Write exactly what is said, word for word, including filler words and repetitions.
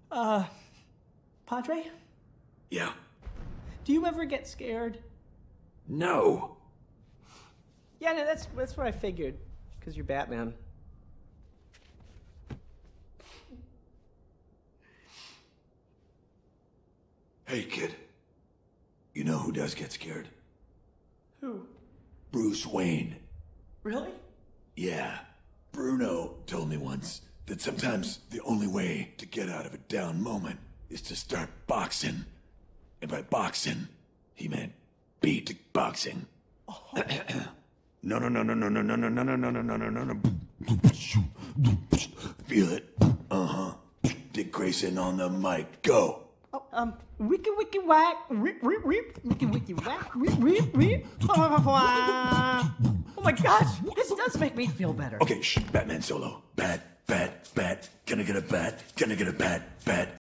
Uh, Padre? Yeah. Do you ever get scared? No. Yeah, no, that's that's what I figured. Because you're Batman. Hey, kid. You know who does get scared? Who? Bruce Wayne. Really? Yeah. Bruno told me once that sometimes the only way to get out of a down moment is to start boxing. And by boxing, he meant beat boxing. Oh. No, no, no, no, no, no, no, no, no, no, no, no, no, no, no. Feel it? Uh-huh. Dick Grayson on the mic. Go. Oh, um, wiki wiki whack, rip rip rip, wiki wiki whack, rip rip rip. Oh my gosh, this does make me feel better. Okay, shh, Batman solo. Bat, bat, bat. Gonna get a bat. Gonna get a bat, bat.